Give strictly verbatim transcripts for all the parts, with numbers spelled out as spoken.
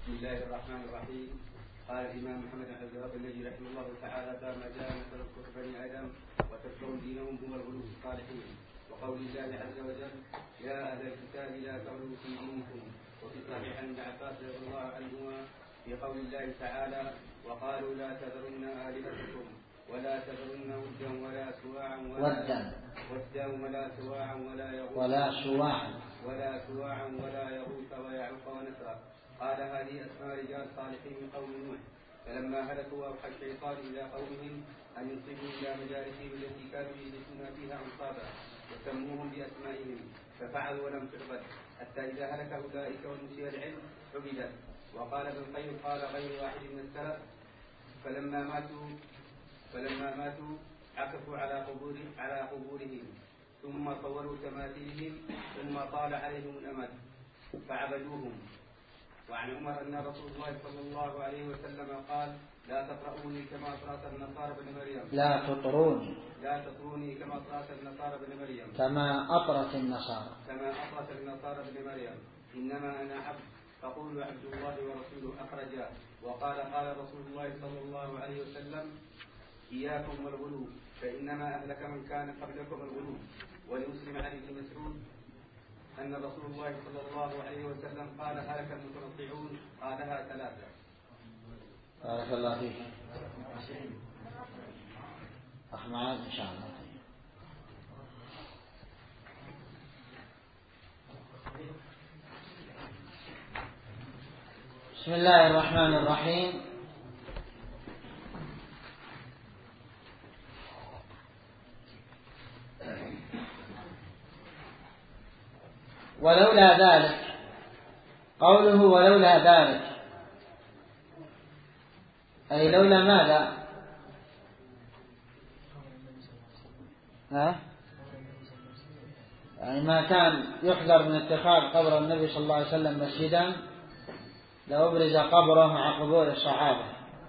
بسم الله الرحمن الرحيم. قال الإمام محمد بن عبد الوهاب النجدي رحمه الله تعالى: فما جاء مثل كفر بني آدم وتكفر دينهم هم الغلو في الصالحين، وقول الله عز وجل: يا أهل الكتاب لا تغلوا في دينكم. وفي صحيح عن ابن عباس رضي الله عنهما في قول الله تعالى: وقالوا لا تذرن آلهتكم ولا تذرن ودا ولا سواعا ولا ودا ولا سواعا ولا يغوث ولا سواعا ولا سواعا ولا يغوث ويعوق ونسرا. قال: هذه أسماء رجال صالحين من قوم نوح، فلما هلكوا أوحى الشيطان إلى قومهم أن ينصبوا إلى مجالسهم التي كانوا يجلسون فيها أنصابا وسموهم بأسمائهم، ففعلوا ولم تعبد حتى إذا هلك أولئك ونسي العلم عبدت. وقال ابن القيم: قال غير واحد من السلف: فلما ماتوا فلما ماتوا عكفوا على قبور على قبورهم ثم طوروا تماثيلهم ثم طال عليهم الأمد فعبدوهم. وعن عمر أن رسول الله صلى الله عليه وسلم قال: لا تطرؤوني كما أطرأت النصارى بن مريم لا تطروني لا تطروني كما أطرأت النصارى بن مريم كما أطرت النصارى كما أطرت النصارى بن مريم إنما أنا عبد فقولوا عبد الله ورسوله أخرجا. وقال: قال رسول الله صلى الله عليه وسلم: إياكم والغلو فإنما أهلك من كان قبلكم الغلو. ولمسلم عن ابن مسعود أن رسول الله صلى الله عليه وسلم قال: هلك المتنطعون، قالها ثلاثة. بارك الله فيك. أخ معاذ إن شاء الله. بسم الله الرحمن الرحيم. ولولا ذلك، قوله ولولا ذلك أي لولا ماذا؟ ها؟ يعني ما كان يحذر من اتخاذ قبر النبي صلى الله عليه وسلم مسجدا لأبرز قبره مع قبور الصحابة،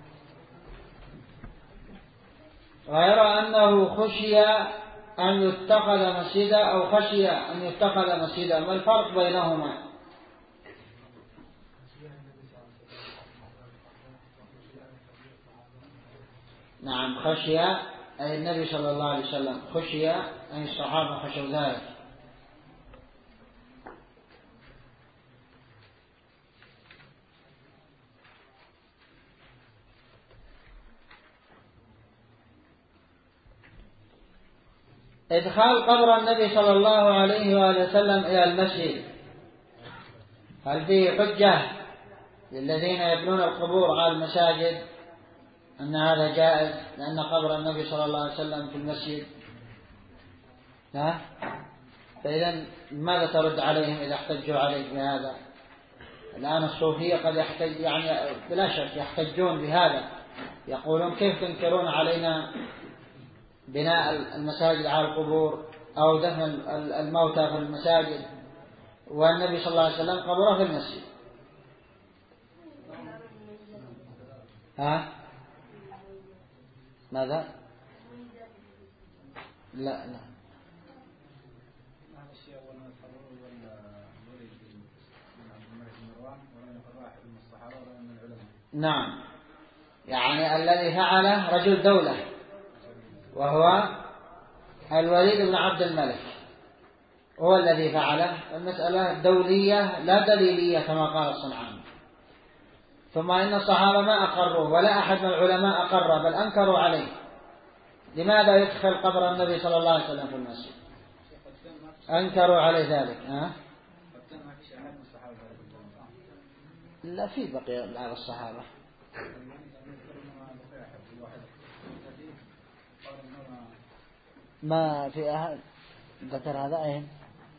غير أنه خشي أن يتخذ مسجدا أو خشي أن يتخذ مسجدا. ما الفرق بينهما؟ نعم، خشي أي النبي صلى الله عليه وسلم، خشي أي الصحابة خشوا ذلك. إدخال قبر النبي صلى الله عليه وآله وسلم إلى المسجد، هل فيه حجة للذين يبنون القبور على المساجد أن هذا جائز لأن قبر النبي صلى الله عليه وسلم في المسجد؟ ها؟ فإذا ماذا ترد عليهم إذا احتجوا عليك بهذا؟ الآن الصوفية قد يحتج يعني بلا شك يحتجون بهذا، يقولون: كيف تنكرون علينا بناء المساجد على القبور أو دفن الموتى في المساجد والنبي صلى الله عليه وسلم قبره في المسجد؟ ها؟ ماذا؟ لا لا نعم، يعني الذي فعله رجل دولة وهو الوليد بن عبد الملك، هو الذي فعله. المسألة دولية لا دليلية كما قال الصنعاني. ثم إن الصحابة ما أقروا ولا أحد من العلماء أقر بل أنكروا عليه. لماذا يدخل قبر النبي صلى الله عليه وسلم في المسجد؟ أنكروا عليه ذلك. ها؟ لا، في بقي على الصحابة. ما في أحد ذكر هذا. أين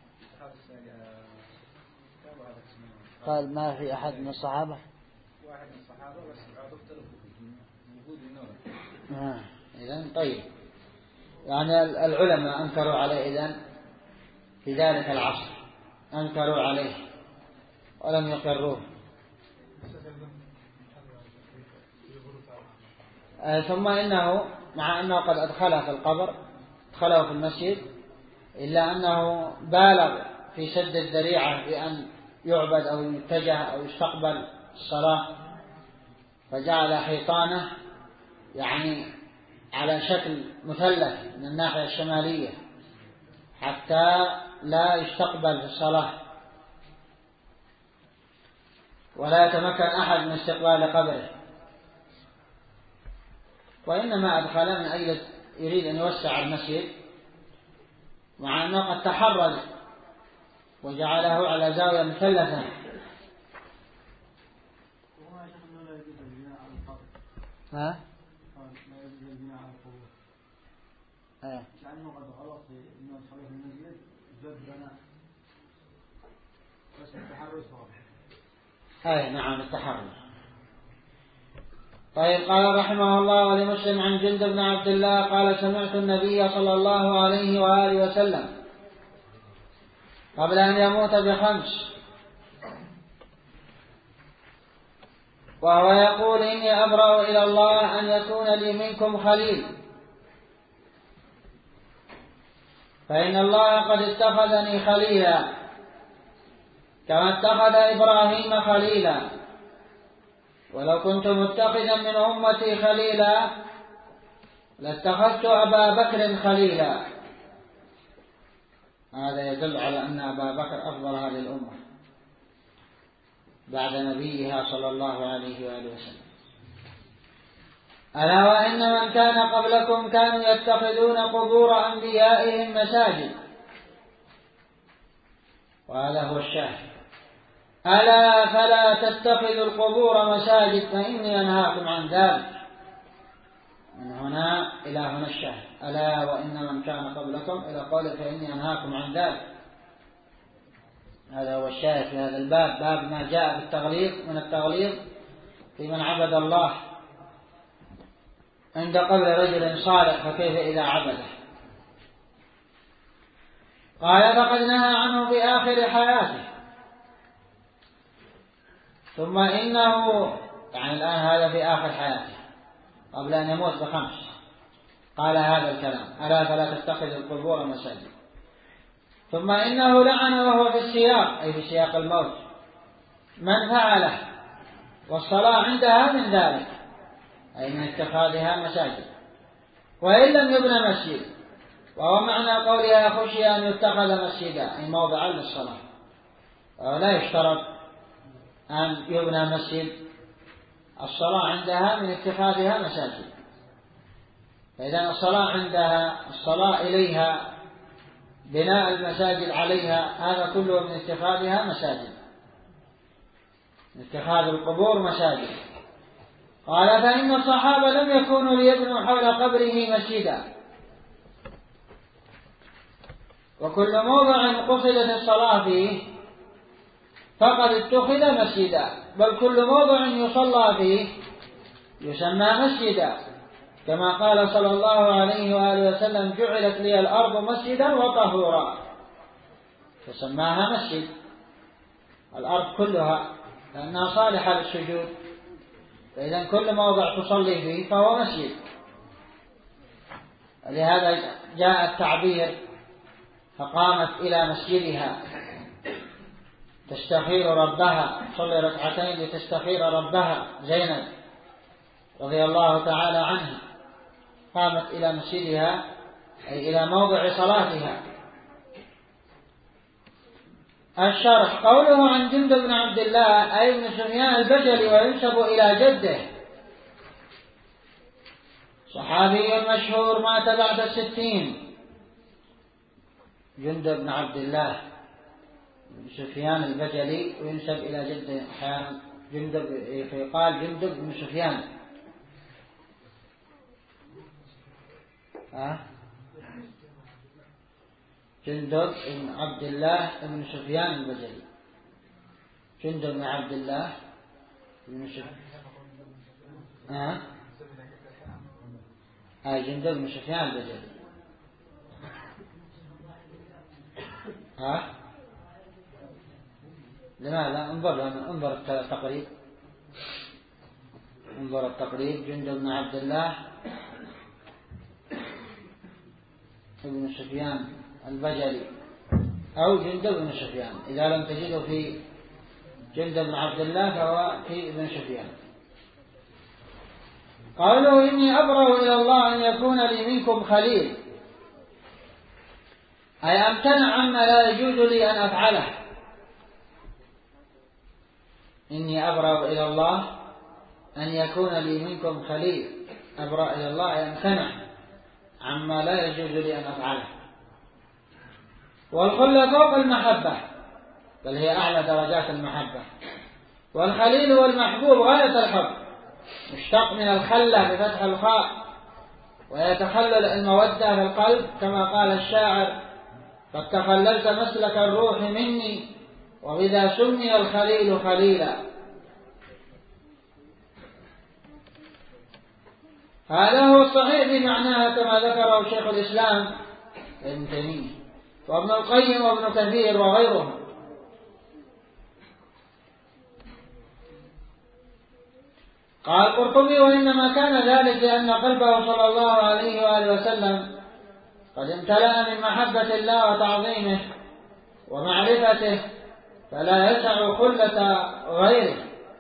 قال ما في أحد من الصحابة؟ واحد من الصحابة بس موجود النور. إذن طيب، يعني العلماء أنكروا عليه إذن في ذلك العصر، أنكروا عليه ولم يقروه. ثم إنه مع أنه قد أدخله في القبر، أدخله في المسجد، إلا أنه بالغ في سد الذريعة بأن يعبد أو يتجه أو يستقبل الصلاة فجعل حيطانه يعني على شكل مثلث من الناحية الشمالية حتى لا يستقبل في الصلاة ولا يتمكن أحد من استقبال قبره، وإنما أدخله من أجل يريد أن يوسع المسجد، مع أنه قد تحرز وجعله على زاوية مثلثة. ها؟ ايه لأنه قد غلط إنه يدخل في المسجد جد بنا بس التحرز واضح. ايه نعم التحرز. طيب قال رحمه الله: ولمسلم عن جندب بن عبد الله قال: سمعت النبي صلى الله عليه وآله وسلم قبل أن يموت بخمس وهو يقول: إني أبرأ إلى الله أن يكون لي منكم خليل، فإن الله قد اتخذني خليلا كما اتخذ إبراهيم خليلا، ولو كنت متخذا من أمتي خليلا لاتخذت أبا بكر خليلا. هذا يدل على أن أبا بكر أفضل هذه الأمة بعد نبيها صلى الله عليه وآله وسلم. ألا وإن من كان قبلكم كانوا يتخذون قبور أنبيائهم مساجد، وهذا هو الشاهد: ألا فلا تتخذوا القبور مساجد فإني أنهاكم عن ذلك. من هنا إلى هنا الشاهد: ألا وإن من كان قبلكم إلى قوله فإني أنهاكم عن ذلك. هذا هو الشاهد في هذا الباب، باب ما جاء بالتغليظ من التغليظ في من عبد الله عند قبر رجل صالح، فكيف إذا عبده؟ قال: فقد نهى عنه في آخر حياته، ثم إنه، يعني الآن هذا في آخر حياته قبل أن يموت بخمس، قال هذا الكلام: ألا فلا تتخذ القبور مساجد. ثم إنه لعن وهو في السياق، أي في سياق الموت، من فعله، والصلاة عندها من ذلك، أي من اتخاذها مساجد، وإن لم يبنى مسجد، وهو معنى قولها خشي أن يتخذ مسجدا، أي موضعا للصلاة. ولا يشترط أن يبنى مسجد، الصلاة عندها من اتخاذها مساجد. فإذا الصلاة عندها، الصلاة إليها، بناء المساجد عليها، هذا كله من اتخاذها مساجد، من اتخاذ القبور مساجد. قال: فإن الصحابة لم يكونوا ليبنوا حول قبره مسجدا، وكل موضع قصدت الصلاة فيه فقد اتخذ مسجدا، بل كل موضع يصلى فيه يسمى مسجدا، كما قال صلى الله عليه وآله وسلم: جعلت لي الأرض مسجدا وطهورا، فسماها مسجد الأرض كلها لأنها صالحة للسجود، فإذا كل موضع تصلي فيه فهو مسجد. لهذا جاء التعبير: فقامت إلى مسجدها تستخير ربها، تصلي ركعتين لتستخير ربها، زينب رضي الله تعالى عنها قامت إلى مسجدها، أي إلى موضع صلاتها. الشرح: قوله عن جندب بن عبد الله أي بن سفيان البجلي، وينسب إلى جده، صحابي مشهور مات بعد الستين، جندب بن عبد الله بن سفيان البجلي، وينسب إلى جده أحيانا جندب، فيقال جندب بن سفيان. ها؟ جندب بن عبد الله بن سفيان البجلي، جندب بن عبد الله بن سفيان. ها؟ هاي جندب بن سفيان البجلي. ها؟ لماذا؟ انظر انظر التقريب، انظر التقريب: جندب بن عبد الله بن سفيان البجلي، أو جندب بن سفيان. إذا لم تجده في جندب بن عبد الله فهو في ابن سفيان. قالوا إني أبرأ إلى الله أن يكون لي منكم خليل، أي أمتنع عما لا يجوز لي أن أفعله. إني أبرأ إلى الله أن يكون لي منكم خليل، أبرأ إلى الله أي أمتنع عما لا يجوز لي أن أفعله. والخلة فوق المحبة، بل هي أعلى درجات المحبة. والخليل هو المحبوب غاية الحب، مشتق من الخلة بفتح الخاء، ويتخلل المودة في القلب كما قال الشاعر: قد تخللت مسلك الروح مني وبذا سمي الخليل خليلا. هذا هو الصحيح بمعناها كما ذكره شيخ الإسلام ابن تيمية وابن القيم وابن كثير وغيرهم. قال القرطبي: وإنما كان ذلك لأن قلبه صلى الله عليه وآله وسلم قد امتلأ من محبة الله وتعظيمه ومعرفته، فلا يسع خلة غيره،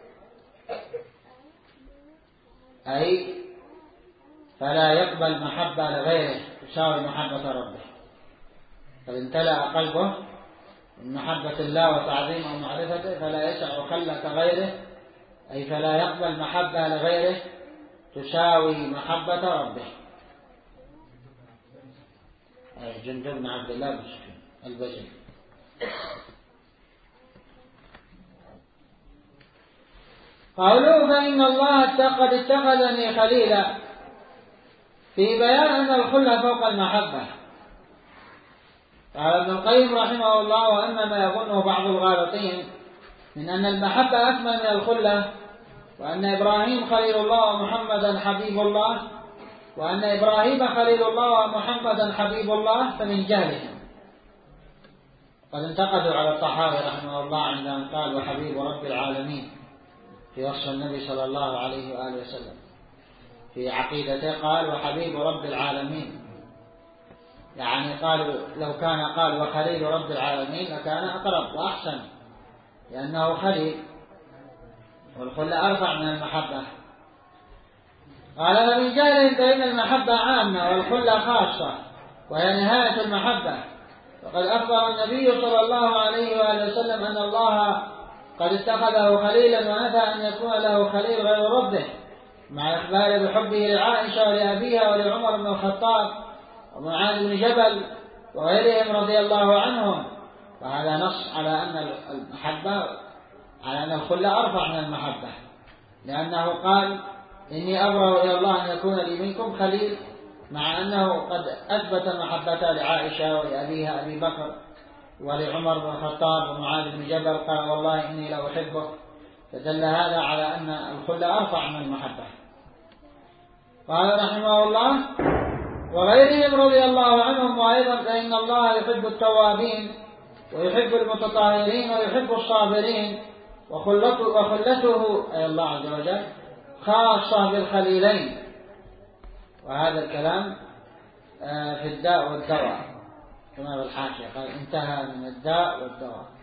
أي فلا يقبل محبة لغيره تساوي محبة ربه. قد امتلأ قلبه من محبة الله وتعظيمه ومعرفته فلا يسع خلة غيره، أي فلا يقبل محبة لغيره تساوي محبة ربه. أي جندب بن عبد الله بن سفيان البجلي. قالوا: فإن الله قد اتخذني خليلا، في بيان أن الخلة فوق المحبة. قال ابن القيم رحمه الله: وأما ما يظنه بعض الغالطين من أن المحبة أكمل من الخلة، وأن إبراهيم خليل الله ومحمدا حبيب الله، وأن إبراهيم خليل الله ومحمدا حبيب الله، فمن جهلهم. قد انتقدوا على الطحاوي رحمه الله عندما قال: وحبيب رب العالمين، في وصف النبي صلى الله عليه وآله وسلم. في عقيدته قال: وحبيب رب العالمين، يعني قالوا لو كان قال وخليل رب العالمين لكان أقرب وأحسن، لأنه خليل والخلة أرفع من المحبة. قال: فمن جهلهم فإن المحبة عامة والخلة خاصة، وهي نهاية المحبة. وقد أخبر النبي صلى الله عليه وآله وسلم أن الله قد اتخذه خليلا، ونفى أن يكون له خليل غير ربه، مع إخباره بحبه لعائشة ولأبيها ولعمر بن الخطاب ومعاذ بن جبل وغيرهم رضي الله عنهم. وهذا نص على أن المحبة على أن الخلة أرفع من المحبة، لأنه قال: إني أبرأ إلى الله أن يكون لي منكم خليل، مع أنه قد أثبت محبته لعائشة ولأبيها أبي بكر ولعمر بن الخطاب ومعاذ بن جبل، قال: والله إني لا أحبك. فدل هذا على أن الخلة أرفع من المحبة. قال رحمه الله: وغيرهم رضي الله عنهم. وأيضا فإن الله يحب التوابين ويحب المتطهرين ويحب الصابرين، وخلته, وخلته أي الله عز وجل خاصة بالخليلين. وهذا الكلام في الداء والدواء كما بالحاشية قال: انتهى من الداء والدواء.